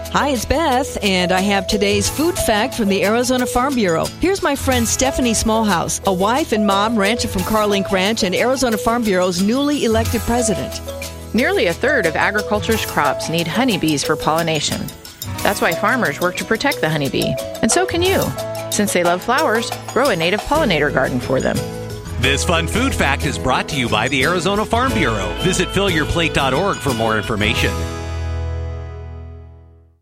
Hi, it's Beth, and I have today's food fact from the Arizona Farm Bureau. Here's my friend Stephanie Smallhouse, a wife and mom rancher from Carlink Ranch and Arizona Farm Bureau's newly elected president. Nearly a third of agriculture's crops need honeybees for pollination. That's why farmers work to protect the honeybee. And so can you. Since they love flowers, grow a native pollinator garden for them. This fun food fact is brought to you by the Arizona Farm Bureau. Visit fillyourplate.org for more information.